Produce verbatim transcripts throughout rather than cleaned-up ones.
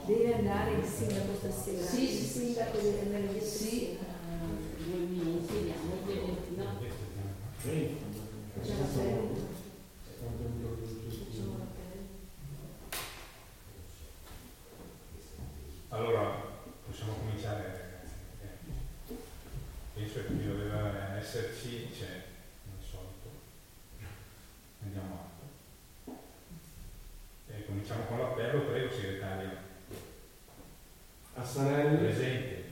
Deve andare il sindaco stasera. Sì, il sindaco deve andare via sì, due minuti, vediamo, no. C'è la pelle. Allora, possiamo cominciare, ragazzi. Eh, penso che qui doveva esserci, c'è al solito. Andiamo avanti. E cominciamo con l'appello, prego, segretario. Assanelli, Presente.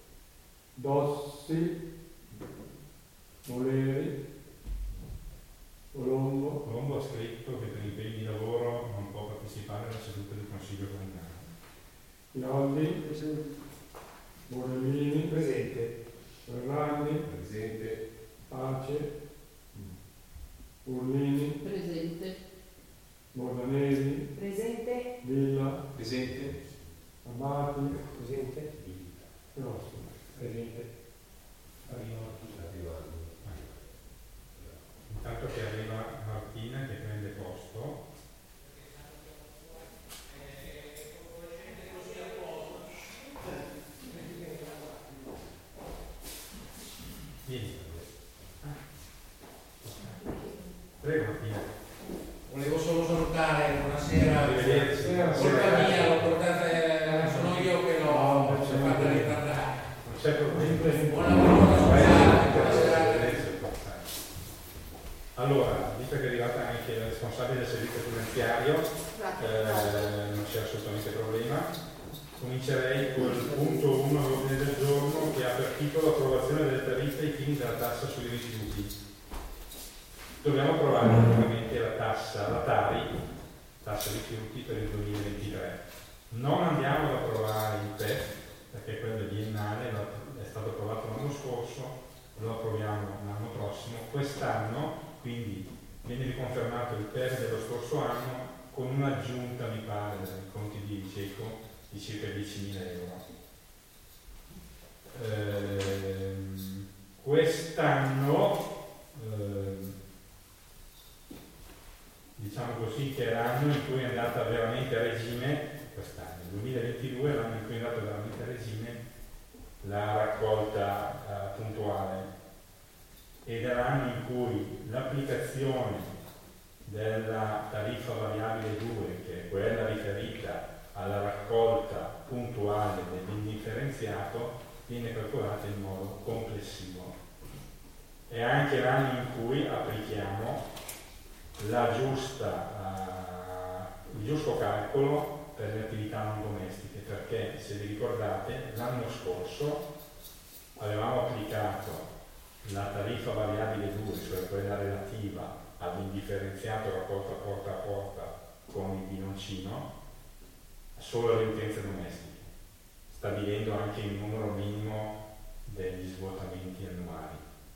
Dossi, Moleri, Colombo, Colombo ha scritto che per impegni di lavoro non può partecipare alla seduta del Consiglio Comunale. Piolli, Borellini, Presente. Ferrandi, Presente. Pace, Urlini, Presente. Mordanesi, Presente. Villa, Presente. Abati, Presente. Rossi. Presente. Arrivando. Intanto che arriva Martina che prende posto. Vieni. Prego Martina. Volevo solo salutare, buonasera. Arrivederci. Colpa mia, l'ho portata, eh, sono io che l'ho No, fatta ritardare. Non c'è problema. Buon lavoro, scusate, buonasera. Allora, visto che è arrivata anche la responsabile del servizio finanziario, eh, non c'è assolutamente problema. Comincerei col punto uno all'ordine del giorno che ha per titolo l'approvazione delle tariffe ai fini della tassa sui rifiuti. Dobbiamo approvare praticamente la tassa, la Tari, tassa rifiuti per il duemilaventitré. Non andiamo ad approvare il P E F perché quello è biennale, è stato approvato l'anno scorso, lo approviamo l'anno prossimo. Quest'anno quindi viene riconfermato il P E F dello scorso anno con un'aggiunta, mi pare, dai conti di Ceco di circa diecimila euro. Ehm, quest'anno, ehm, diciamo così, che è l'anno in cui è andata veramente a regime, quest'anno, il duemilaventidue è l'anno in cui è andata veramente a regime la raccolta eh, puntuale, ed è l'anno in cui l'applicazione della tariffa variabile due, che è quella riferita alla raccolta puntuale dell'indifferenziato, viene calcolata in modo complessivo. È anche l'anno in cui applichiamo la giusta, uh, il giusto calcolo per le attività non domestiche, perché se vi ricordate l'anno scorso avevamo applicato la tariffa variabile due, cioè quella relativa all'indifferenziato raccolta porta a porta con il binoncino, solo alle utenze domestiche, stabilendo anche il numero minimo degli svuotamenti annuali,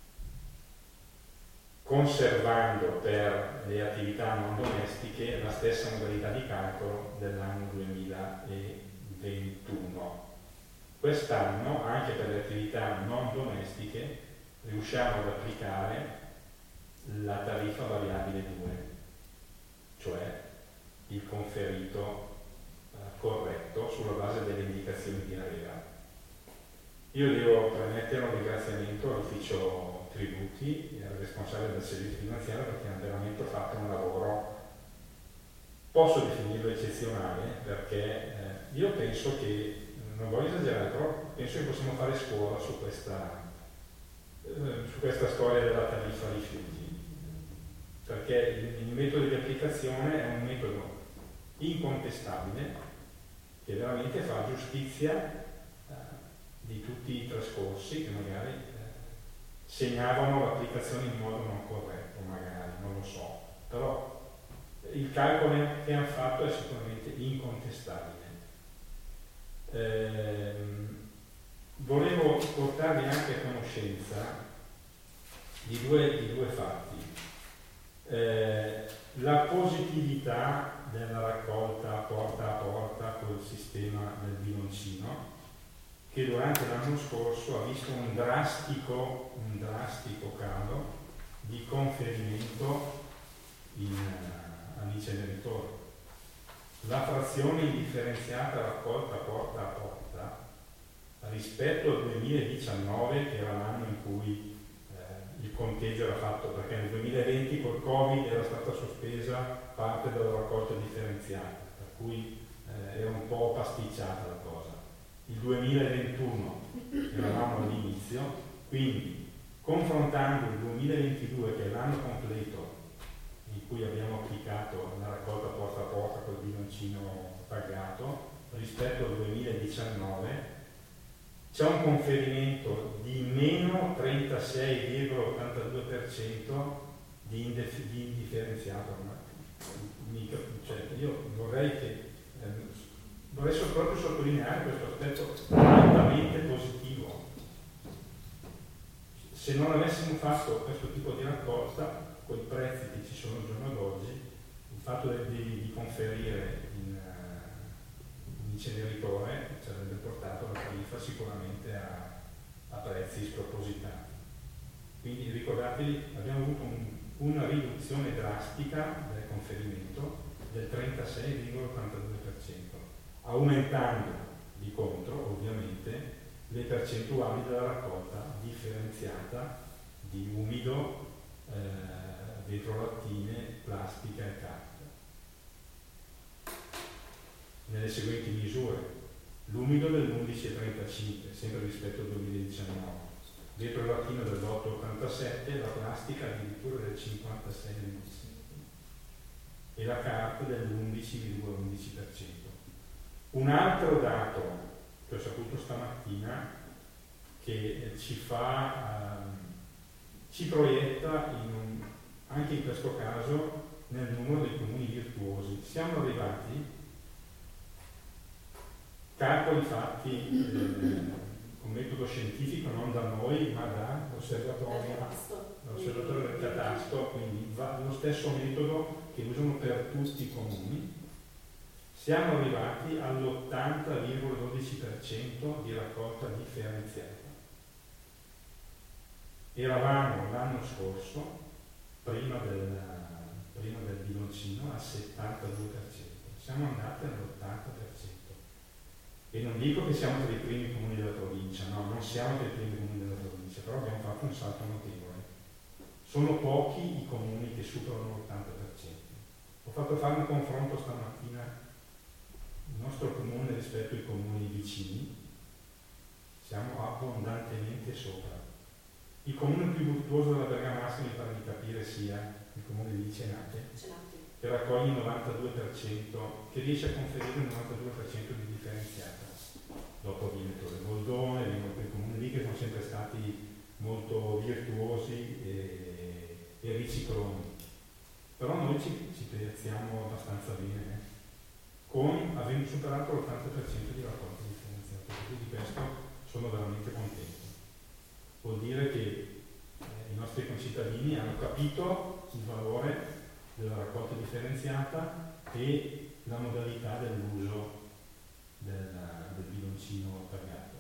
conservando per le attività non domestiche la stessa modalità di calcolo dell'anno duemilaventuno. Quest'anno, anche per le attività non domestiche, riusciamo ad applicare la tariffa variabile due, cioè il conferito corretto sulla base delle indicazioni di ARERA. Io devo premettere un ringraziamento all'ufficio tributi e al responsabile del servizio finanziario perché hanno veramente fatto un lavoro, posso definirlo eccezionale, perché eh, io penso che, non voglio esagerare, però penso che possiamo fare scuola su questa, eh, su questa storia della tariffa rifiuti, perché il, il metodo di applicazione è un metodo incontestabile che veramente fa giustizia eh, di tutti i trascorsi che magari eh, segnavano l'applicazione in modo non corretto, magari, non lo so, però il calcolo che hanno fatto è sicuramente incontestabile. Eh, volevo portarvi anche a conoscenza di due, di due fatti. Eh, la positività della raccolta porta a porta col sistema del binoncino, che durante l'anno scorso ha visto un drastico, un drastico calo di conferimento in, uh, all'inceneritore. la frazione indifferenziata raccolta porta a porta rispetto al duemiladiciannove, che era l'anno in cui eh, il conteggio era fatto, perché nel duemilaventi col Covid era stata sospesa parte della raccolta differenziata, per cui eh, era un po' pasticciata la cosa. Il duemilaventuno eravamo all'inizio, quindi confrontando il duemilaventidue, che è l'anno completo in cui abbiamo applicato la raccolta porta a porta col bilancino pagato, rispetto al duemiladiciannove, c'è un conferimento di meno trentasei virgola ottantadue per cento di, indif- di indifferenziato. Mica, cioè, io vorrei che eh, vorrei proprio sottolineare questo aspetto altamente positivo. Se non avessimo fatto questo tipo di raccolta, con i prezzi che ci sono al giorno d'oggi, il fatto di, di conferire in, uh, in inceneritore ci avrebbe portato la tariffa sicuramente a, a prezzi spropositati. Quindi ricordatevi, abbiamo avuto un, una riduzione drastica del conferimento del trentasei virgola ottantadue per cento, aumentando di contro ovviamente le percentuali della raccolta differenziata di umido, eh, vetrolattine, plastica e carta. Nelle seguenti misure: l'umido dell'undici virgola trentacinque, sempre rispetto al duemiladiciannove, vetrolattino dell'otto virgola ottantasette, la plastica addirittura del cinquantasei virgola venticinque e la carta dell'undici virgola undici per cento. Un altro dato che ho saputo stamattina che ci fa, ehm, ci proietta in un, anche in questo caso nel numero dei comuni virtuosi. Siamo arrivati, calcoli fatti eh, con metodo scientifico, non da noi ma dall'osservatorio, dall'osservatorio del catasto, quindi va, lo stesso metodo che usano per tutti i comuni. Siamo arrivati all'ottanta virgola dodici per cento di raccolta differenziata. Eravamo l'anno scorso, prima del, prima del bilancino, al settantadue per cento. Siamo andati all'ottanta per cento. E non dico che siamo tra i primi comuni della provincia, no, non siamo tra i primi comuni della provincia, però abbiamo fatto un salto notevole. Sono pochi i comuni che superano l'ottanta per cento. Ho fatto fare un confronto stamattina. Il nostro comune rispetto ai comuni vicini, siamo abbondantemente sopra. Il comune più virtuoso della Bergamasca, mi pare di capire, sia il comune di Cenate, che raccoglie il novantadue per cento, che riesce a conferire il novantadue per cento di differenziata. Dopo Veneto e Boldone, vengono quei comuni lì che sono sempre stati molto virtuosi e, e ricicloni. Però noi ci, ci piazziamo abbastanza bene, eh? Con avendo superato l'ottanta per cento di raccolta differenziata. Quindi di questo sono veramente contento. Vuol dire che eh, i nostri concittadini hanno capito il valore della raccolta differenziata e la modalità dell'uso del, del bilancino pagato.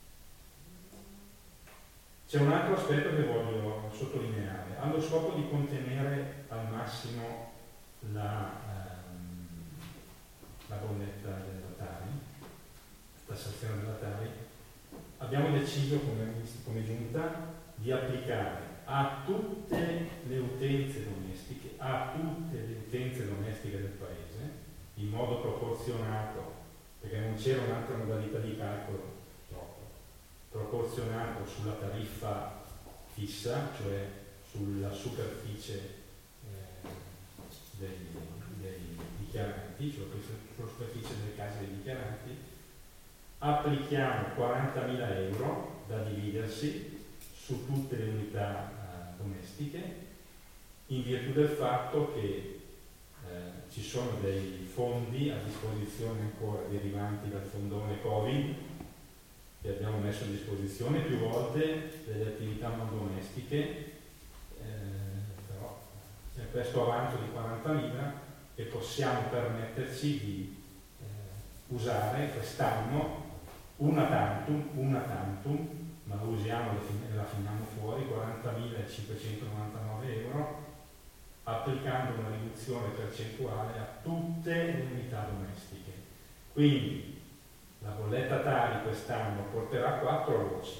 C'è un altro aspetto che voglio sottolineare. Ha lo scopo di contenere al massimo la, ehm, la bolletta della Tari, la tassazione della Tari. Abbiamo deciso come, come giunta di applicare a tutte le utenze domestiche, a tutte le utenze domestiche del Paese, in modo proporzionato, perché non c'era un'altra modalità di calcolo, troppo, proporzionato sulla tariffa fissa, cioè sulla superficie eh, dei, dei dichiaranti, sulla, sulla superficie delle case dei dichiaranti. Applichiamo quarantamila euro da dividersi su tutte le unità eh, domestiche, in virtù del fatto che eh, ci sono dei fondi a disposizione ancora derivanti dal fondone Covid che abbiamo messo a disposizione più volte delle attività non domestiche, eh, però c'è questo avanzo di quarantamila che possiamo permetterci di eh, usare quest'anno una tantum, una tantum, ma la usiamo e la finiamo fuori, quarantamilacinquecentonovantanove euro, applicando una riduzione percentuale a tutte le unità domestiche. Quindi la bolletta Tari quest'anno porterà quattro voci: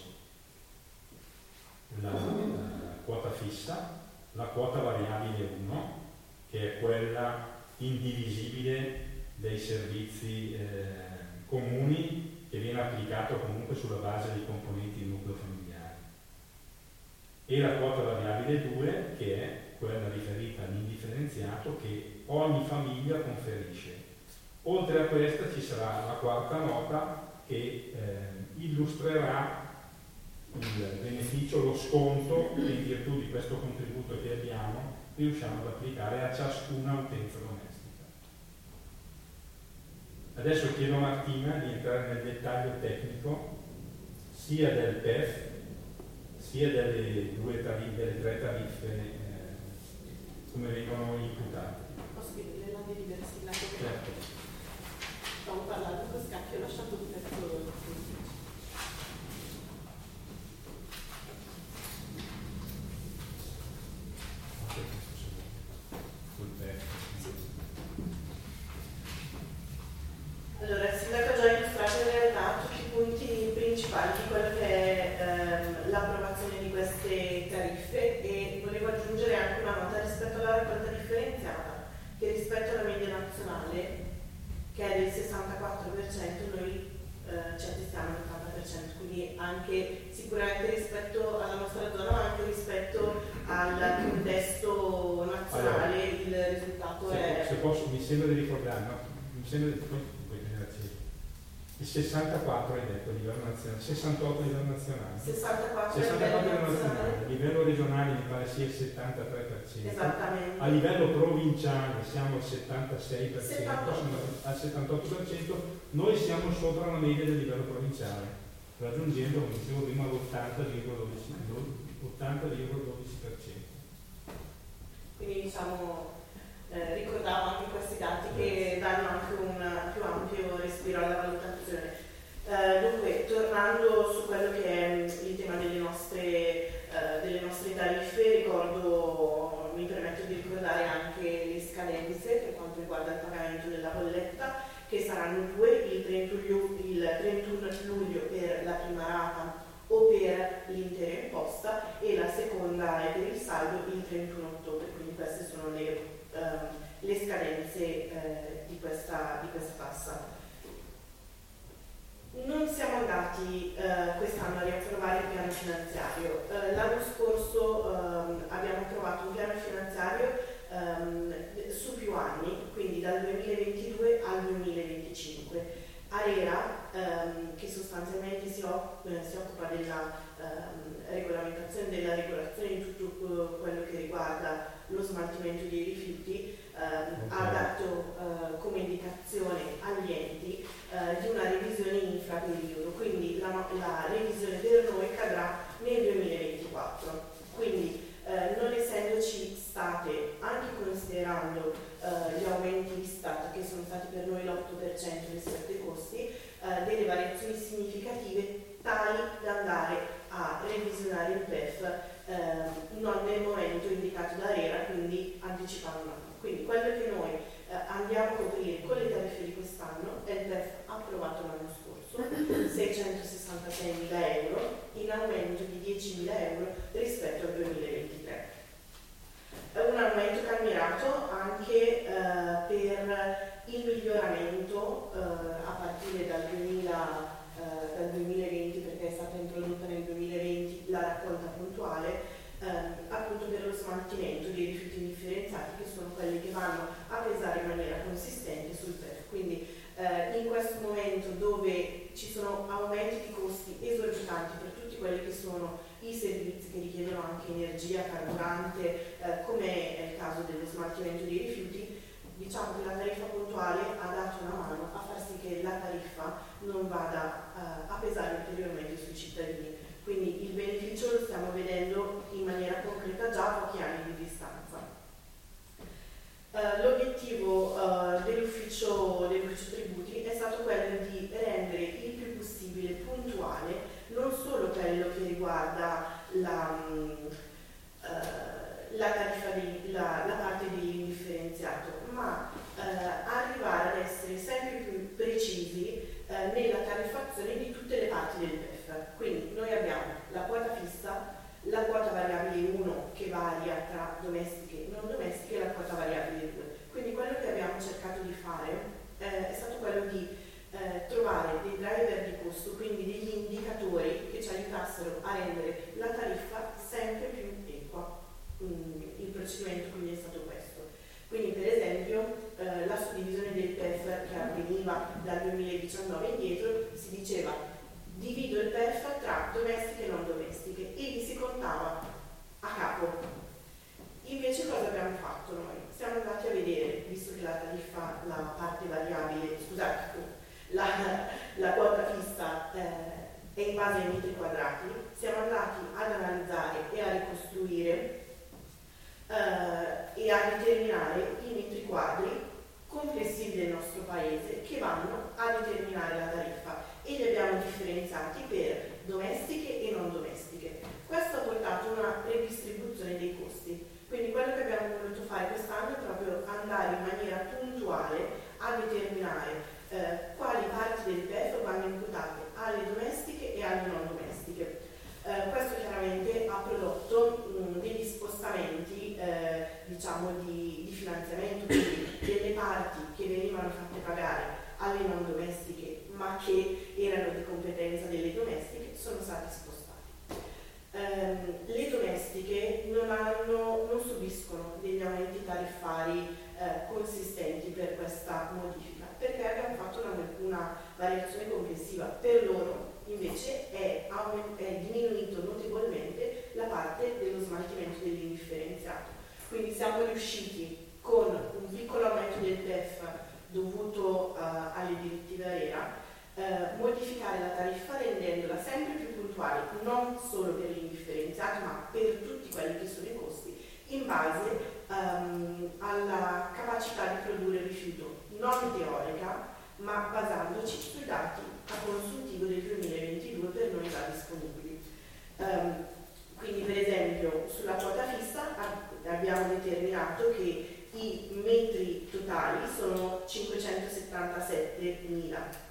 la, la quota fissa, la quota variabile uno, che è quella indivisibile dei servizi eh, comuni, che viene applicato comunque sulla base dei componenti del nucleo familiare, e la quota variabile due, che è quella riferita all'indifferenziato che ogni famiglia conferisce. Oltre a questa ci sarà la quarta nota che eh, illustrerà il beneficio, lo sconto che in virtù di questo contributo che abbiamo riusciamo ad applicare a ciascuna utenza domestica. Adesso chiedo a Martina di entrare nel dettaglio tecnico sia del P E F sia delle, due tariffe, delle tre tariffe eh, come vengono imputate. Posso dire la delibera siglata? Certo. Stavo parlando con Scacchi, ho lasciato un pezzo. Allora, il sindaco ha già illustrato in realtà tutti i punti principali di quello che è ehm, l'approvazione di queste tariffe, e volevo aggiungere anche una nota rispetto alla raccolta differenziata, che rispetto alla media nazionale, che è del sessantaquattro per cento, noi eh, ci attestiamo all'ottanta per cento, quindi anche sicuramente rispetto alla nostra zona, ma anche rispetto al contesto nazionale, allora, il risultato se, è... Se posso, mi sembra di ricordare, no? Mi sembra di... Il sessantaquattro hai detto a livello nazionale, sessantotto a livello nazionale. sessantaquattro, sessantaquattro a livello nazionale. nazionale, a livello regionale mi pare sia il settantatré per cento. Esattamente. A livello provinciale siamo al settantasei per cento, settantotto. siamo al settantotto per cento, noi siamo sopra la media del livello provinciale, raggiungendo, come dicevo prima, l'ottanta virgola dodici per cento. Quindi diciamo... Eh, ricordavo anche questi dati che danno anche un più ampio respiro alla valutazione. Eh, dunque, tornando su quello che è il tema delle nostre, eh, delle nostre tariffe, ricordo, mi permetto di ricordare anche le scadenze per quanto riguarda il pagamento della bolletta, che saranno due, il trentuno, il trentuno luglio per la prima rata o per l'intera imposta, e la seconda è per il saldo il trentuno ottobre, quindi queste sono le Uh, le scadenze uh, di, questa, di questa tassa. Non siamo andati uh, quest'anno a riapprovare il piano finanziario. Uh, l'anno scorso um, abbiamo approvato un piano finanziario um, su più anni, quindi dal duemilaventidue al duemilaventicinque. ARERA, um, che sostanzialmente si, op- si occupa della um, regolamentazione, della regolazione di tutto uh, quello che riguarda lo smaltimento dei rifiuti, ehm, okay. ha dato eh, come indicazione agli enti eh, di una revisione infraperiodo, quindi la, la revisione per noi cadrà nel duemilaventiquattro. Quindi eh, non essendoci state, anche considerando eh, gli aumenti di Stato, che sono stati per noi l'otto per cento rispetto ai costi, eh, delle variazioni significative tali da andare a revisionare il P E F eh, non nel momento indicato da ARERA, quindi anticipando un anno. Quindi quello che noi eh, andiamo a coprire con le tariffe di quest'anno è il P E F approvato l'anno scorso, seicentosessantaseimila euro, in aumento di diecimila euro rispetto al duemilaventitré. È un aumento cammerato anche eh, per il miglioramento eh, a partire dal duemila Uh, dal duemilaventi, perché è stata introdotta nel duemilaventi la raccolta puntuale, uh, appunto per lo smaltimento dei rifiuti indifferenziati, che sono quelli che vanno a pesare in maniera consistente sul P E F. Quindi uh, in questo momento, dove ci sono aumenti di costi esorbitanti per tutti quelli che sono i servizi che richiedono anche energia, carburante, uh, come è il caso dello smaltimento dei rifiuti, diciamo che la tariffa puntuale ha dato una mano a far sì che la tariffa non vada uh, a pesare ulteriormente sui cittadini. Quindi il beneficio lo stiamo vedendo in maniera concreta già a pochi anni di distanza. Uh, l'obiettivo uh, dell'ufficio, dell'ufficio tributi è stato quello di rendere il più possibile puntuale non solo quello che riguarda la, uh, la tariffa di, la, la parte eh, nella tariffazione di tutte le parti del P E F. Quindi noi abbiamo la quota fissa, la quota variabile uno che varia tra domestiche e non domestiche e la quota variabile due. Quindi quello che abbiamo cercato di fare eh, è stato quello di eh, trovare dei driver di costo, quindi degli indicatori che ci aiutassero a rendere la tariffa sempre più equa. Mm, il procedimento quindi è stato questo. Quindi per esempio eh, la suddivisione del P E F che avveniva dal duemiladiciannove indietro si diceva divido il P E F tra domestiche e non domestiche e li si contava a capo. Invece cosa abbiamo fatto noi? Siamo andati a vedere, visto che la tariffa, la parte variabile, scusate, la, la quota fissa eh, è in base ai metri quadrati, siamo andati ad analizzare e a ricostruire eh, e a determinare i metri quadri complessivi del nostro paese che vanno a determinare la tariffa e li abbiamo differenziati per domestiche e non domestiche. Questo ha portato a una redistribuzione dei costi. Quindi quello che abbiamo voluto fare quest'anno è proprio andare in maniera puntuale a determinare eh, quali parti del P E F vanno imputate alle domestiche e alle non domestiche. Eh, questo chiaramente ha prodotto mh, degli spostamenti eh, diciamo di, di finanziamento, quindi delle parti che venivano fatte pagare alle non domestiche ma che erano di competenza delle domestiche sono stati spostati. Um, le domestiche non, hanno, non subiscono degli aumenti tariffari eh, consistenti per questa modifica perché abbiamo fatto una, una variazione complessiva. Per loro invece è, è diminuito notevolmente la parte dello smaltimento dell'indifferenziato. Quindi siamo riusciti con un piccolo aumento del P E F dovuto uh, alle direttive ARERA Uh, modificare la tariffa rendendola sempre più puntuale non solo per l'indifferenziato ma per tutti quelli che sono i costi in base um, alla capacità di produrre rifiuto non teorica ma basandoci sui dati a consuntivo del duemilaventidue per noi già disponibili. Um, quindi per esempio sulla quota fissa abbiamo determinato che i metri totali sono cinquecentosettantasettemila,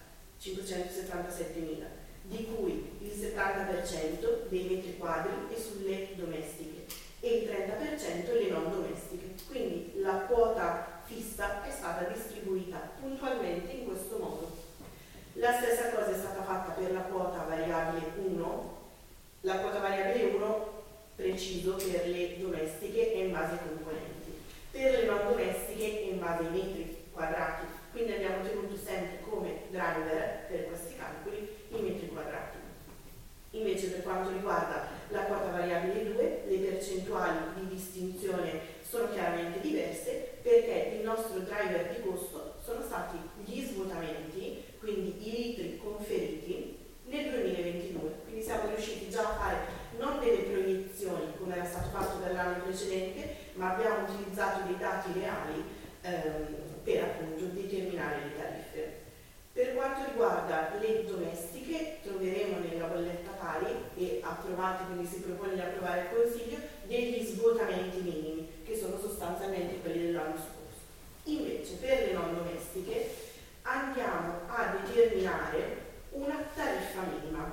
di cui il settanta per cento dei metri quadri è sulle domestiche e il trenta per cento le non domestiche. Quindi la quota fissa è stata distribuita puntualmente in questo modo. La stessa cosa è stata fatta per la quota variabile uno. La quota variabile uno, preciso, per le domestiche è in base ai componenti. Per le non domestiche è in base ai metri quadrati. Quindi abbiamo tenuto sempre come driver per questi calcoli i metri quadrati. Invece per quanto riguarda la quota variabile due, le percentuali di distinzione sono chiaramente diverse perché il nostro driver di costo sono stati gli svuotamenti, quindi i litri conferiti nel duemilaventidue. Quindi siamo riusciti già a fare non delle proiezioni come era stato fatto per l'anno precedente, ma abbiamo utilizzato dei dati reali ehm, per appunto determinare le tariffe. Per quanto riguarda le domestiche, troveremo nella bolletta pari e approvati, quindi si propone di approvare il Consiglio, degli svuotamenti minimi, che sono sostanzialmente quelli dell'anno scorso. Invece per le non domestiche andiamo a determinare una tariffa minima.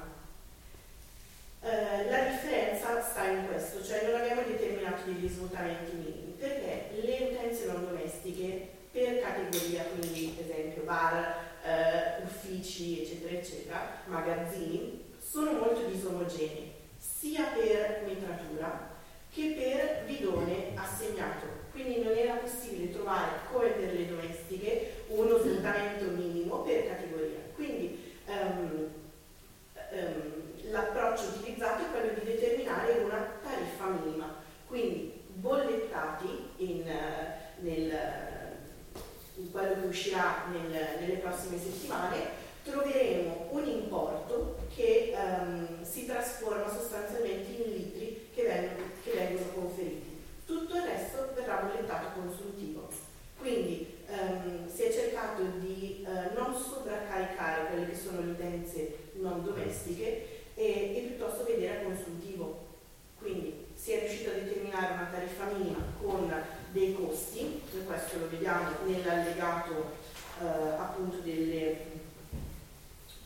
Eh, la differenza sta in questo, cioè non abbiamo determinato degli svuotamenti minimi, perché le utenze non domestiche per categoria, quindi per esempio bar, eh, uffici eccetera eccetera, magazzini, sono molto disomogenei sia per metratura che per bidone assegnato, quindi non era possibile trovare come per le domestiche uno svuotamento minimo per categoria, quindi um, um, l'approccio utilizzato è quello di determinare una tariffa minima, quindi bollettati in, uh, nel in quello che uscirà nel, nelle prossime settimane, troveremo un importo che um, si trasforma sostanzialmente in litri che vengono, che vengono conferiti. Tutto il resto verrà bollettato consuntivo. Quindi um, si è cercato di uh, non sovraccaricare quelle che sono le utenze non domestiche e, e piuttosto vedere a consuntivo. Quindi si è riuscito a determinare una tariffa minima con dei costi, e questo lo vediamo nell'allegato eh, appunto delle,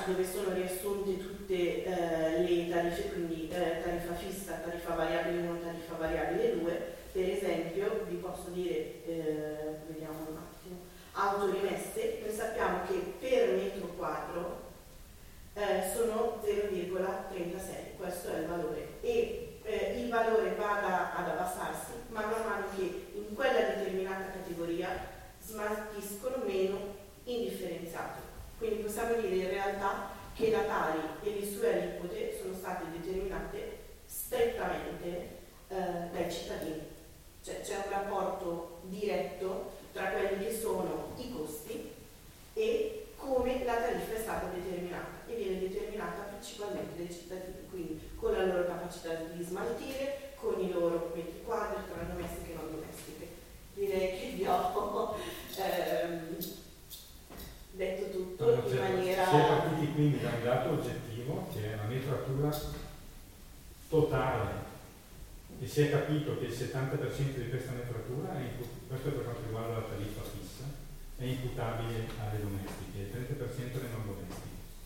dove sono riassunte tutte eh, le tariffe, quindi eh, tariffa fissa, tariffa variabile uno, tariffa variabile due. Per esempio vi posso dire, eh, vediamo un attimo, autorimesse, noi sappiamo che per metro quadro eh, sono zero virgola trentasei, questo è il valore, e eh, il valore vada ad abbassarsi man mano che in quella determinata categoria smaltiscono meno indifferenziato. Quindi possiamo dire in realtà che la Tari e le sue aliquote sono state determinate strettamente eh, dai cittadini. Cioè c'è un rapporto diretto tra quelli che sono i costi e come la tariffa è stata determinata, e viene determinata principalmente dai cittadini, quindi con la loro capacità di smaltire, con i loro metri quadri, tra domestiche e non domestiche. Direi che vi ho ehm, detto tutto in Cioè, maniera... si è partiti quindi da un dato oggettivo che è la metratura totale, e si è capito che il settanta per cento di questa metratura, è impu- questo è per quanto riguarda la tariffa fissa, è imputabile alle domestiche, il trenta per cento alle non domestiche.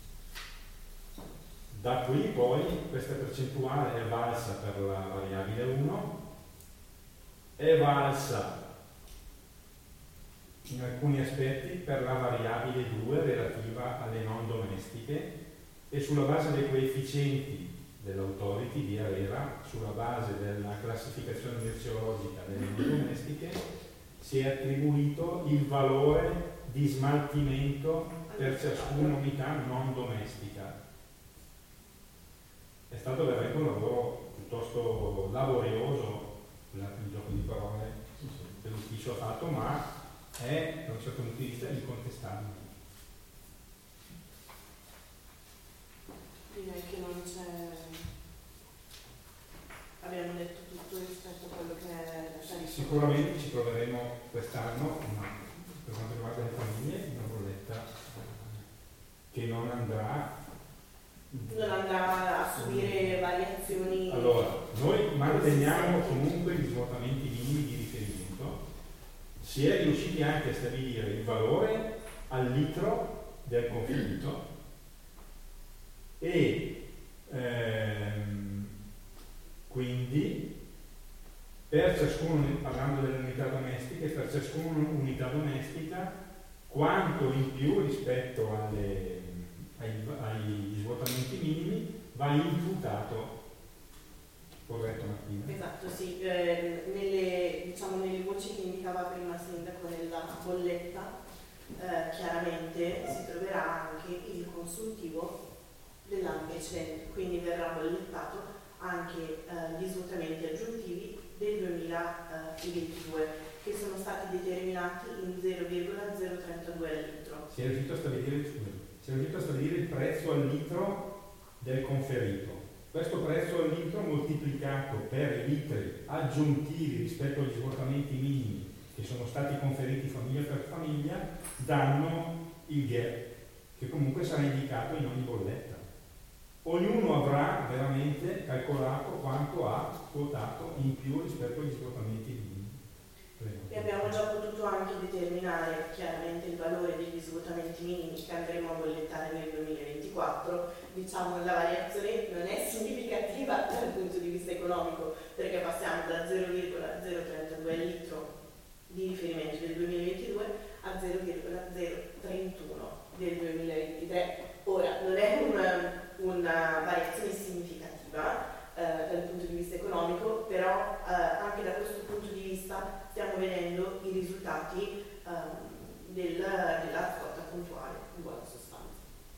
Da qui poi questa percentuale è valsa per la variabile uno, è valsa in alcuni aspetti per la variabile due relativa alle non domestiche, e sulla base dei coefficienti dell'autority di ARERA, sulla base della classificazione merceologica delle non domestiche, si è attribuito il valore di smaltimento per ciascuna unità non domestica. È stato veramente un lavoro piuttosto laborioso, scusate il gioco di parole che l'ufficio ha fatto, ma è da un certo punto di vista incontestabile. Direi che non c'è... abbiamo detto tutto rispetto a quello che è la tariffa. Sicuramente ci troveremo quest'anno, ma per quanto riguarda le famiglie, una bolletta che non andrà non andrà a subire variazioni. Allora, noi manteniamo comunque gli svuotamenti minimi di riferimento. Si è riusciti anche a stabilire il valore al litro del conflitto e ehm, quindi per ciascuno, parlando delle unità domestiche, per ciascuna unità domestica quanto in più rispetto alle, ai, agli svuotamenti minimi va imputato. Corretto, Martina? Esatto, sì. Eh, nelle, diciamo, nelle voci che indicava prima il sindaco nella bolletta, eh, chiaramente si troverà anche il consuntivo dell'anno precedente, quindi verrà bollettato anche eh, gli svuotamenti aggiuntivi del duemilaventidue, che sono stati determinati in zero virgola zero trentadue al litro. Si è riuscito a stabilire, scusi, si è riuscito a stabilire il prezzo al litro del conferito. Questo prezzo al litro moltiplicato per i litri aggiuntivi rispetto agli svuotamenti minimi che sono stati conferiti famiglia per famiglia danno il gap, che comunque sarà indicato in ogni bolletta. Ognuno avrà veramente calcolato quanto ha quotato in più rispetto agli svuotamenti minimi. E abbiamo già potuto anche determinare chiaramente il valore degli svuotamenti minimi che andremo a bollettare nel duemilaventiquattro. Diciamo la variazione non è significativa dal punto di vista economico, perché passiamo da zero virgola zero trentadue litro di riferimento del duemilaventidue a zero virgola zero trentuno del duemilaventitré. Ora non è una, una variazione significativa eh, dal punto di vista economico, però eh, anche da questo punto di vista stiamo vedendo i risultati um, del, della raccolta puntuale, in buona sostanza.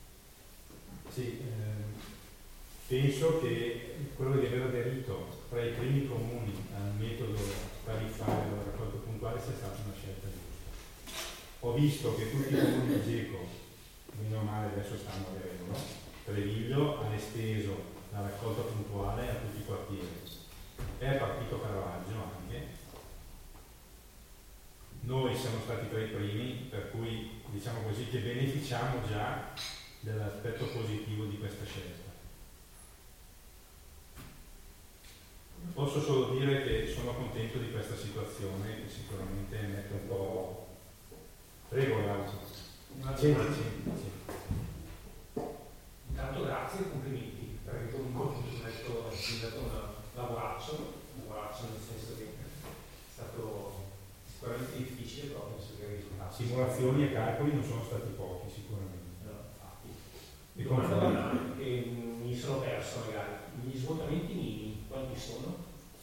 Sì, eh, penso che quello di aver aderito tra i primi comuni al metodo tariffario della raccolta puntuale sia stata una scelta giusta. Ho visto che tutti i comuni di Geco, meno male adesso stanno aderendo, Treviglio ha esteso la raccolta puntuale a tutti i quartieri. È partito Caravaggio anche. Noi siamo stati tra i primi, per cui diciamo così che beneficiamo già dell'aspetto positivo di questa scelta. Posso solo dire che sono contento di questa situazione, che sicuramente mette un po'... Prego, Lauro. Senti, senti, senti. simulazioni e calcoli non sono stati pochi sicuramente. No, infatti. E Domanda conformi. banale, che mi sono perso magari. Gli svuotamenti minimi, quanti sono?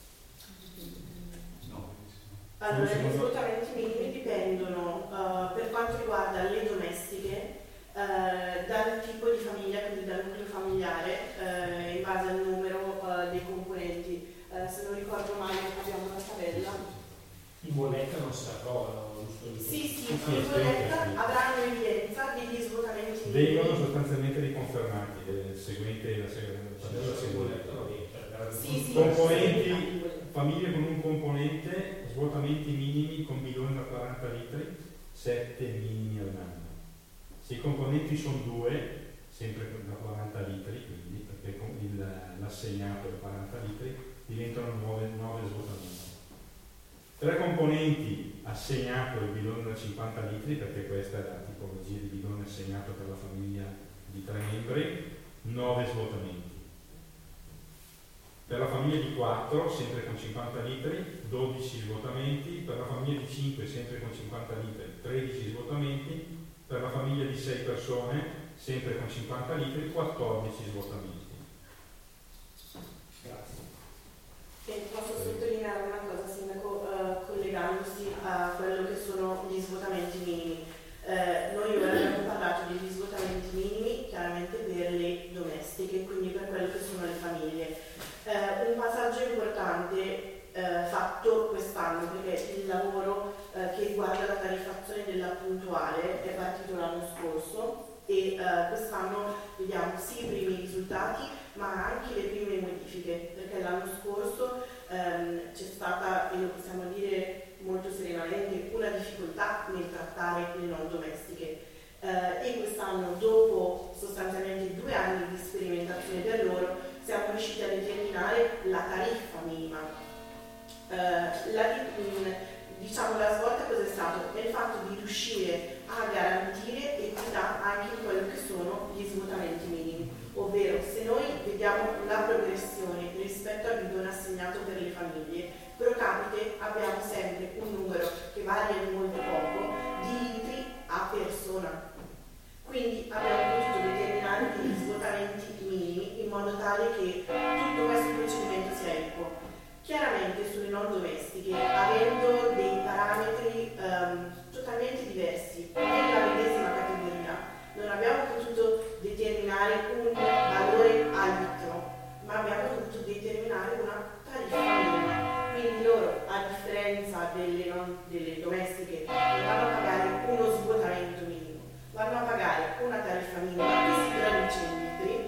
Allora, Sì, gli secondo- svuotamenti minimi dipendono eh, per quanto riguarda le domestiche eh, dal tipo di famiglia, quindi dal nucleo familiare, eh, in base al numero eh, dei componenti. Eh, se non ricordo male abbiamo una tabella. In bolletta non si la trovano, giusto? Sì, sì, Sì, in sì, bolletta sì. avranno evidenza degli svuotamenti Vengono minimi. sostanzialmente riconfermati, il seguente, la seguente, la tabella In seguente. bolletta va bene, cioè, verrà- Sì, sì, Componenti. sì, sì. Famiglie con un componente, svuotamenti minimi con bidone da quaranta litri, sette minimi all'anno. Se i componenti sono due, sempre da quaranta litri, quindi perché con il- l'assegnato è quaranta litri, diventano nove svuotamenti. Tre componenti, assegnato il bidone da cinquanta litri, perché questa è la tipologia di bidone assegnato per la famiglia di tre membri, nove svuotamenti. Per la famiglia di quattro, sempre con cinquanta litri, dodici svuotamenti. Per la famiglia di cinque, sempre con cinquanta litri, tredici svuotamenti. Per la famiglia di sei persone, sempre con cinquanta litri, quattordici svuotamenti. Grazie. E posso sottolineare una cosa, Sindaco, eh, collegandosi a quello che sono gli svuotamenti minimi. Eh, noi ora abbiamo parlato degli svuotamenti minimi, chiaramente per le domestiche, quindi per quello che sono le famiglie. Eh, un passaggio importante eh, fatto quest'anno, perché il lavoro eh, che riguarda la tariffazione della puntuale è partito l'anno scorso e eh, quest'anno vediamo sì i primi risultati, ma anche le prime modifiche, perché l'anno scorso ehm, c'è stata, e lo possiamo dire molto serenamente, una difficoltà nel trattare le non domestiche eh, e quest'anno, dopo sostanzialmente due anni di sperimentazione per loro, siamo riusciti a determinare la tariffa minima. Eh, la, diciamo, la svolta cos'è stato? È il fatto di riuscire a garantire equità anche in quello che sono gli svuotamenti minimi, ovvero se noi vediamo la progressione rispetto al bidone assegnato per le famiglie, pro capite abbiamo sempre un numero che varia di molto poco di litri a persona. Quindi abbiamo potuto determinare degli svuotamenti minimi in modo tale che tutto questo procedimento sia equo. Chiaramente sulle non domestiche, avendo dei parametri ehm, totalmente diversi nella medesima categoria, non abbiamo potuto determinare un valore a litro, ma abbiamo dovuto determinare una tariffa minima. Quindi loro, a differenza delle, non, delle domestiche, non vanno a pagare uno svuotamento minimo, vanno a pagare una tariffa minima che si traduce in litri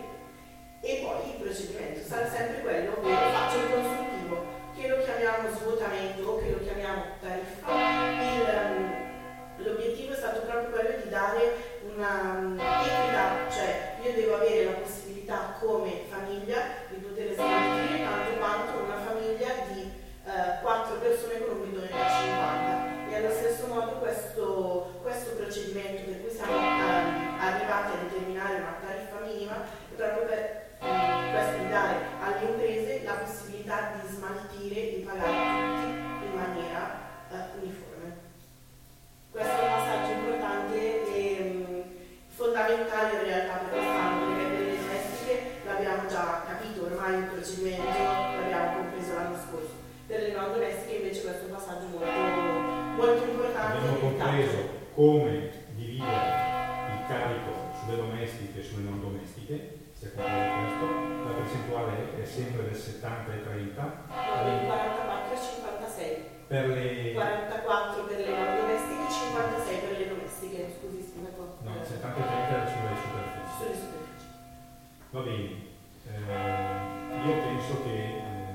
e poi il procedimento sarà sempre quello, ovvero faccio il consultivo, che lo chiamiamo svuotamento o che lo chiamiamo tariffa. Il, um, l'obiettivo è stato proprio quello di dare una um, equità, cioè io devo avere la possibilità come famiglia di poter smaltire tanto quanto una famiglia di uh, quattro persone con un bidone da cinquanta. E allo stesso modo questo, questo procedimento per cui siamo um, arrivati a determinare una tariffa minima è proprio per um, questo di dare alle imprese la possibilità di smaltire e pagare tutti in maniera uh, uniforme. Questo è un passaggio importante e um, fondamentale in realtà per quest'anno, perché per le domestiche l'abbiamo già capito, ormai il procedimento l'abbiamo compreso l'anno scorso. Per le non domestiche invece questo è un passaggio molto, molto importante. Abbiamo e compreso delicato. come dividere il carico sulle domestiche e sulle non domestiche, si è compreso questo, la percentuale è sempre del settanta e trenta, No, del quarantaquattro e cinquantasei. per le... quarantaquattro per le non domestiche, cinquantasei per le domestiche, scusi, sindaco. no, settanta e trenta era sulle superfici. Sulle superfici. Va bene, eh, io penso che eh,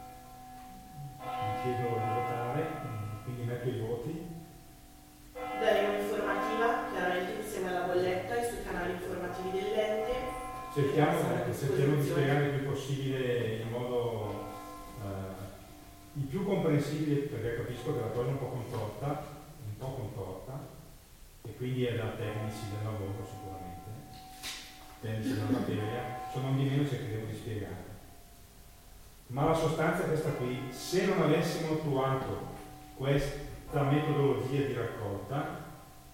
vi chiedo di votare, eh, quindi metto i voti. Daremo un'informativa, chiaramente insieme alla bolletta e sui canali informativi dell'ente. Cerchiamo, Sarà a ecco, cerchiamo di disposizione. spiegare il più possibile in modo eh, il più comprensibile, perché capisco che la cosa è un po' contorta, un po' contorta, e quindi è da tecnici del lavoro sicuramente, tecnici della materia, cioè non di meno cercheremo di spiegare. Ma la sostanza è questa qui: se non avessimo attuato questa metodologia di raccolta,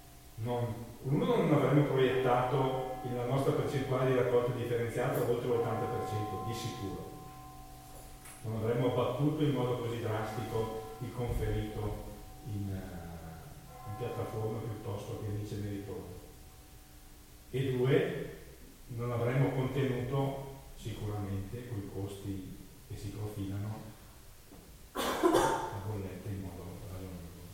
avremmo proiettato la nostra percentuale di raccolta differenziata oltre l'ottanta per cento, di sicuro. Non avremmo abbattuto in modo così drastico il conferito in, uh, in piattaforma piuttosto che in inceneritori. E due, non avremmo contenuto sicuramente quei costi che si profilano la bolletta in modo ragionevole.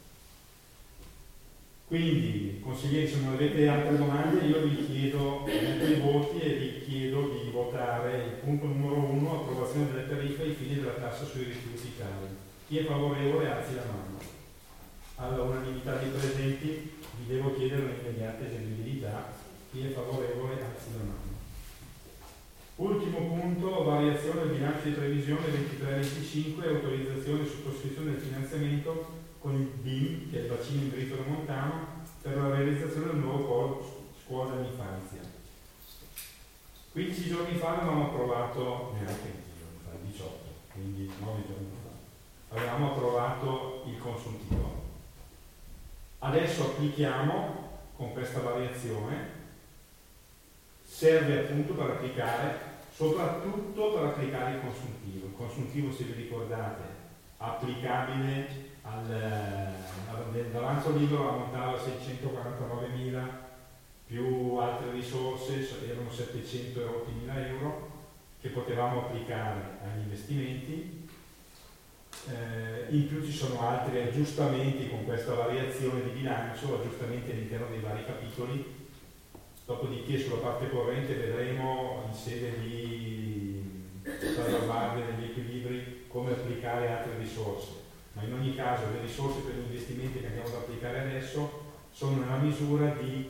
Quindi, consiglieri, se non avete altre domande, io vi chiedo metto i voti e vi chiedo di votare il punto numero uno, approvazione delle tariffe ai fini della tassa sui rifiuti caldi. Chi è favorevole alzi la mano. All'unanimità dei presenti vi devo chiedere un'immediata eseguibilità. Chi è favorevole alzi la mano. Ultimo punto, variazione del bilancio di previsione ventitré venticinque, autorizzazione e sottoscrizione del finanziamento con il B I M, che è il bacino imbrifero montano, per la realizzazione del nuovo polo scuola dell'infanzia. quindici giorni fa avevamo approvato, neanche quindici giorni fa, diciotto, quindi nove giorni fa, avevamo approvato il consuntivo. Adesso applichiamo con questa variazione. Serve appunto per applicare, soprattutto per applicare il consuntivo. Il consuntivo, se vi ricordate, applicabile al, l'avanzo libero ammontava a seicentoquarantanovemila più altre risorse, erano settecentomila euro che potevamo applicare agli investimenti. Eh, in più ci sono altri aggiustamenti con questa variazione di bilancio, aggiustamenti all'interno dei vari capitoli. Dopodiché sulla parte corrente vedremo in sede di salvaguardia degli equilibri come applicare altre risorse, ma in ogni caso le risorse per gli investimenti che andiamo ad applicare adesso sono nella misura di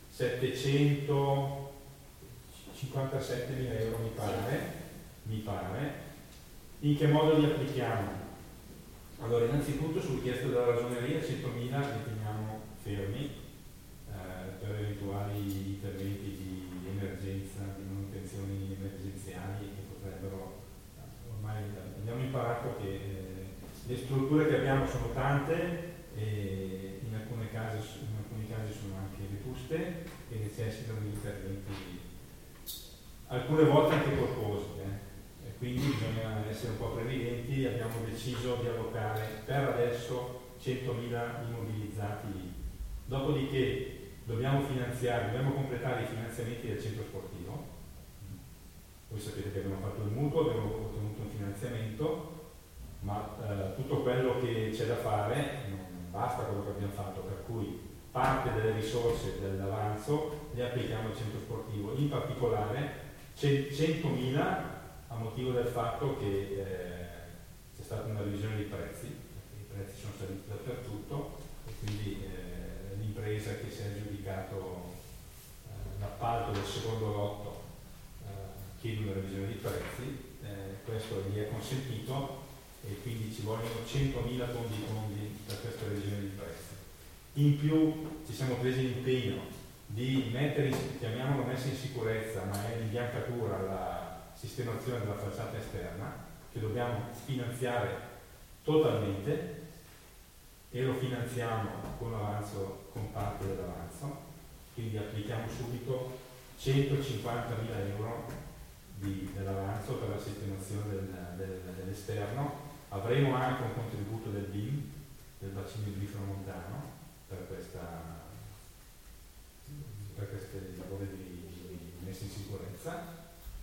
settecentocinquantasettemila euro mi pare, mi pare. In che modo li applichiamo? Allora, innanzitutto su richiesta della ragioneria centomila li teniamo fermi per eventuali interventi di emergenza, di manutenzioni emergenziali che potrebbero, ormai abbiamo imparato che eh, le strutture che abbiamo sono tante e in alcuni casi, in alcuni casi sono anche vetuste e necessitano di interventi alcune volte anche corposi, eh. E quindi bisogna essere un po' previdenti. Abbiamo deciso di allocare per adesso centomila immobilizzati. Dopodiché dobbiamo finanziare, dobbiamo completare i finanziamenti del centro sportivo. Voi sapete che abbiamo fatto il mutuo, abbiamo ottenuto un finanziamento, ma eh, tutto quello che c'è da fare non basta quello che abbiamo fatto, per cui parte delle risorse dell'avanzo le applichiamo al centro sportivo, in particolare centomila a motivo del fatto che eh, c'è stata una revisione dei prezzi, i prezzi sono saliti dappertutto e quindi eh, l'impresa che si è aggiudicato eh, l'appalto del secondo lotto eh, chiede una revisione dei prezzi, eh, questo gli è consentito e quindi ci vogliono centomila tondi tondi per questa revisione dei prezzi. In più ci siamo presi l'impegno di mettere, in, chiamiamolo messa in sicurezza, ma è l'imbiancatura, la sistemazione della facciata esterna, che dobbiamo finanziare totalmente e lo finanziamo con l'avanzo, con parte dell'avanzo, quindi applichiamo subito centocinquantamila euro di, dell'avanzo per la sistemazione del, del, dell'esterno. Avremo anche un contributo del B I M, del bacino imbrifero montano, per questa per queste lavori di, di messa in sicurezza.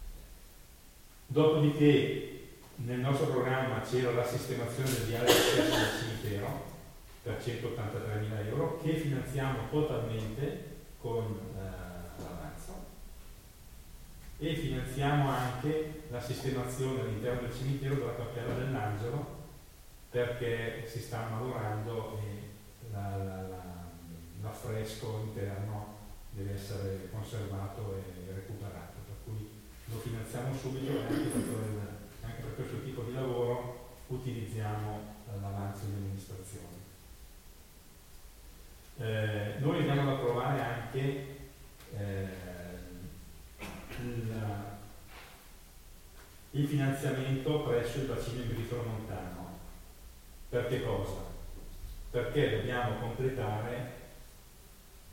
Dopodiché nel nostro programma c'era la sistemazione del viale accesso del cimitero per centottantatremila euro che finanziamo totalmente con eh, l'avanzo e finanziamo anche la sistemazione all'interno del cimitero della cappella dell'Angelo perché si sta lavorando e la, la, la, l'affresco interno deve essere conservato e recuperato, per cui lo finanziamo subito e anche per, quel, anche per questo tipo di lavoro utilizziamo l'avanzo di amministrazione. Eh, noi andiamo ad approvare anche eh, il, il finanziamento presso il bacino imbrifero montano. Per che cosa? Perché dobbiamo completare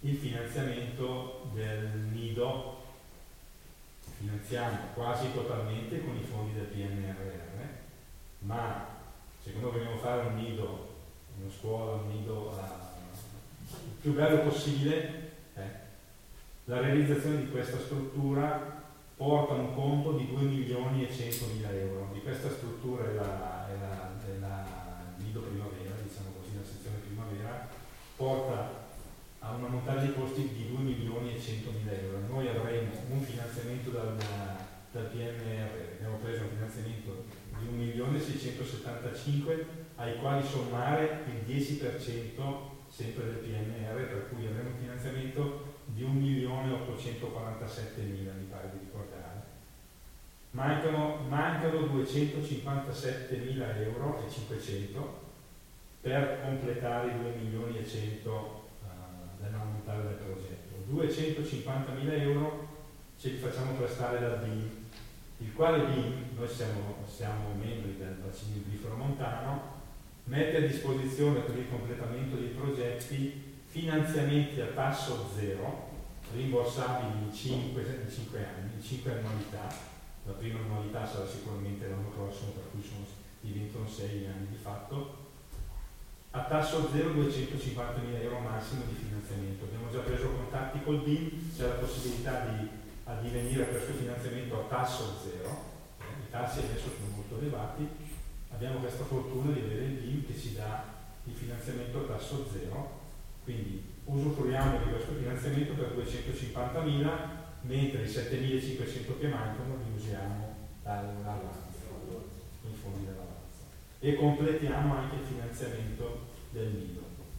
il finanziamento del nido, finanziamo quasi totalmente con i fondi del P N R R, ma secondo me vogliamo fare un nido, una scuola, un nido uh, il più bello possibile, eh, la realizzazione di questa struttura porta un conto di due milioni e centomila euro. Di questa struttura è la, è la, è la nido primavera, diciamo così, la sezione primavera, porta a una montagna di costi di due milioni e centomila euro. Noi avremo un finanziamento dal, dal P N R R, abbiamo preso un finanziamento di un milione seicentosettantacinque ai quali sommare il dieci per cento sempre del P N R R, per cui avremo un finanziamento di un milione ottocentoquarantasettemila, mi pare di ricordare. Mancano, mancano duecentocinquantasettemila euro e cinquecento per completare i due milioni e cento dell'ammontare del progetto. duecentocinquantamila euro ce li facciamo prestare dal B I M, il quale B I M, noi siamo, siamo membri del bacino idrifero montano, mette a disposizione per il completamento dei progetti finanziamenti a tasso zero, rimborsabili in cinque anni, in cinque annualità. La prima annualità sarà sicuramente l'anno prossimo, per cui sono, diventano sei anni di fatto. A tasso zero duecentocinquantamila euro massimo di finanziamento. Abbiamo già preso contatti col B I M, c'è la possibilità di addivenire a questo finanziamento a tasso zero, i tassi adesso sono molto elevati, abbiamo questa fortuna di avere il B I M che ci dà il finanziamento a tasso zero, quindi usufruiamo di questo finanziamento per duecentocinquantamila, mentre i settemilacinquecento che mancano li usiamo dall'avanzo, con i fondi dell'avanzo, e completiamo anche il finanziamento del nido.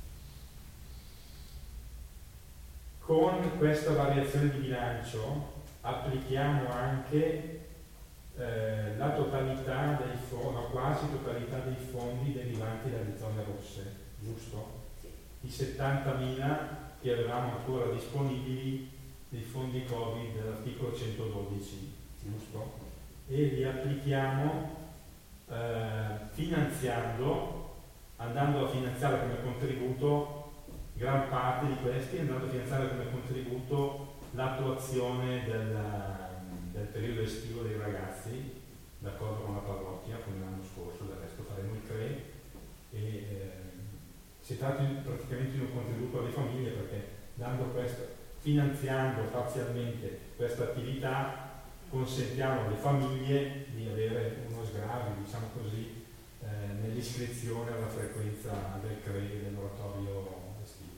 Con questa variazione di bilancio applichiamo anche eh, la totalità dei fondi, la quasi totalità dei fondi derivanti dalle zone rosse, giusto? I settantamila che avevamo ancora disponibili dei fondi Covid dell'articolo centododici, giusto? E li applichiamo eh, finanziando, andando a finanziare come contributo gran parte di questi, andando a finanziare come contributo l'attuazione del, del periodo estivo dei ragazzi, d'accordo con la parrocchia, come l'anno scorso, del resto faremo il C R E, e eh, si tratta di, praticamente di un contributo alle famiglie, perché dando questo, finanziando parzialmente questa attività, consentiamo alle famiglie di avere uno sgravio, diciamo così, eh, nell'iscrizione alla frequenza del C R E e dell'oratorio estivo.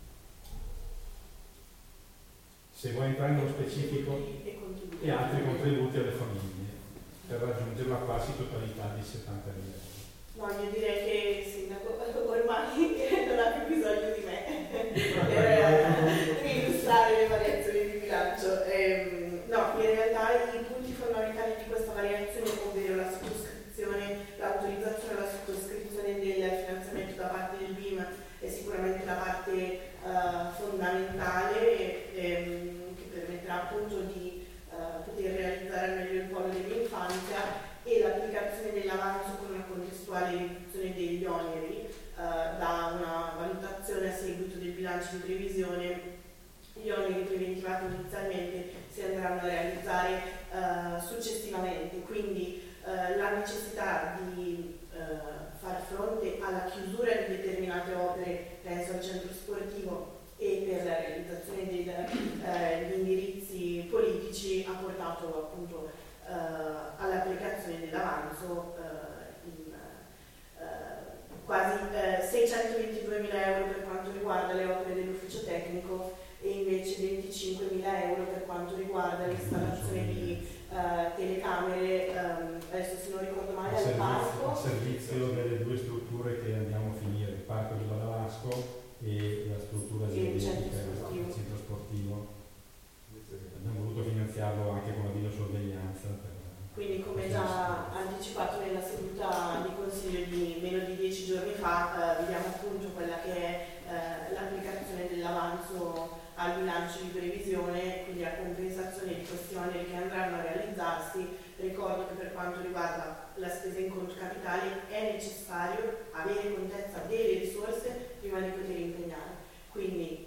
Se vuoi entrare nello specifico, e altri contributi alle famiglie per raggiungere la quasi totalità di settantamila euro. No, io direi che il sindaco ormai non ha più bisogno di me per illustrare le variazioni di bilancio. Ehm, no, in realtà i punti fondamentali di questa variazione, ovvero la sottoscrizione, l'autorizzazione alla sottoscrizione del finanziamento da parte del B I M, è sicuramente la parte uh, fondamentale ehm, che permetterà appunto di uh, poter realizzare al meglio il polo dell'infanzia, e l'applicazione dell'avanzo con una contestuale riduzione degli oneri uh, da una valutazione a seguito del bilancio di previsione. Gli oneri preventivati inizialmente si andranno a realizzare uh, successivamente, quindi uh, la necessità di uh, far fronte alla chiusura di determinate opere, penso al centro sportivo, e per la realizzazione degli eh, indirizzi politici ha portato appunto eh, all'applicazione dell'avanzo eh, in eh, quasi eh, seicentoventiduemila euro per quanto riguarda le opere dell'ufficio tecnico, e invece venticinquemila euro per quanto riguarda l'installazione di uh, telecamere, um, adesso se non ricordo male, al parco. Il servizio delle due strutture che andiamo a finire, il parco di Vallavasco e la struttura geodetica del centro sportivo. Abbiamo voluto finanziarlo anche con la videosorveglianza. Per, Quindi, come già anticipato nella seduta di consiglio di meno di dieci giorni fa, eh, vediamo appunto quella che è eh, l'applicazione dell'avanzo al bilancio di previsione, quindi la compensazione di questi oneri che andranno a realizzarsi. Ricordo che per quanto riguarda la spesa in conto capitale è necessario avere contezza delle risorse prima di poter impegnare, quindi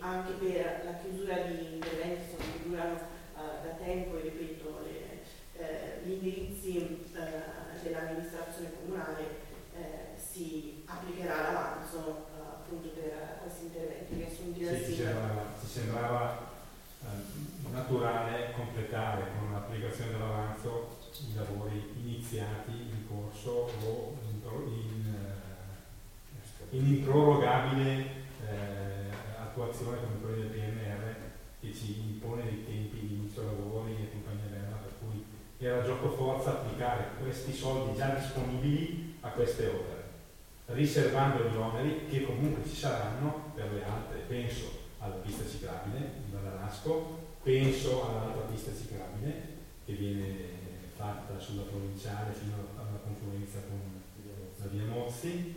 anche per la chiusura di interventi che durano uh, da tempo, e ripeto, le, eh, gli indirizzi eh, dell'amministrazione comunale, eh, si applicherà l'avanzo uh, appunto per questi interventi riassunti dal Sì, ci sindaco. sembrava, ci sembrava eh, naturale completare con l'applicazione dell'avanzo i lavori iniziati in corso o in, in, eh, in improrogabile eh, attuazione come quello del P N R, che ci impone dei tempi di inizio lavori e compagnia bella, per cui era gioco forza applicare questi soldi già disponibili a queste opere, riservando gli oneri che comunque ci saranno per le altre. Penso alla pista ciclabile di Vallarasco, penso all'altra pista ciclabile che viene fatta sulla provinciale fino alla confluenza con la via Mozzi,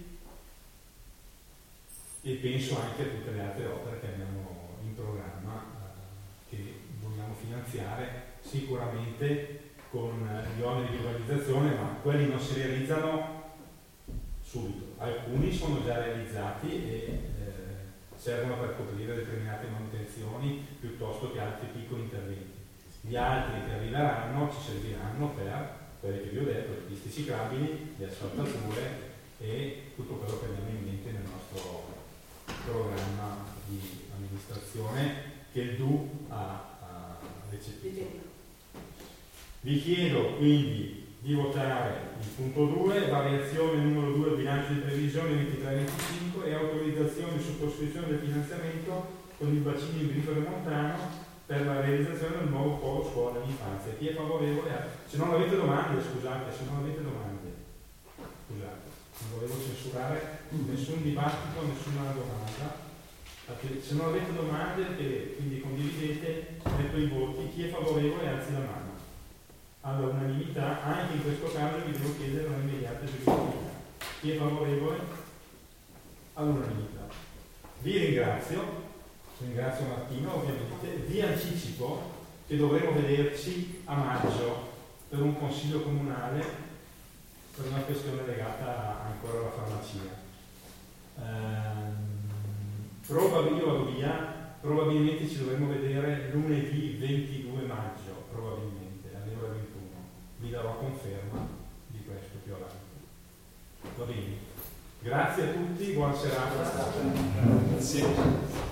e penso anche a tutte le altre opere che abbiamo in programma eh, che vogliamo finanziare, sicuramente con gli oneri di urbanizzazione, ma quelli non si realizzano subito, alcuni sono già realizzati e eh, servono per coprire determinate manutenzioni piuttosto che altri piccoli interventi. Gli altri che arriveranno ci serviranno per quelle che vi ho detto, le piste ciclabili, le asfaltature e tutto quello che abbiamo in mente nel nostro programma di amministrazione che il D U ha, ha recepito. Vi chiedo quindi di votare il punto due, variazione numero due, bilancio di previsione ventitré venticinque e autorizzazione di sottoscrizione del finanziamento con il bacino imbrifero montano per la realizzazione del nuovo polo scuola dell'infanzia. Chi è favorevole? A... Se non avete domande, scusate, se non avete domande, scusate, non volevo censurare nessun dibattito, nessuna domanda. Se non avete domande e quindi condividete, metto i voti. Chi è favorevole alzi la mano. All'unanimità, anche in questo caso vi devo chiedere un'immediata esecutività. Chi è favorevole? All'unanimità. Vi ringrazio. Ringrazio Martino ovviamente, vi anticipo che dovremo vederci a maggio per un consiglio comunale per una questione legata ancora alla farmacia. Ehm, probabilmente io vado via, probabilmente ci dovremo vedere lunedì ventidue maggio, probabilmente alle ore ventuno. Vi darò conferma di questo più avanti. Va bene. Grazie a tutti, buona serata. Grazie.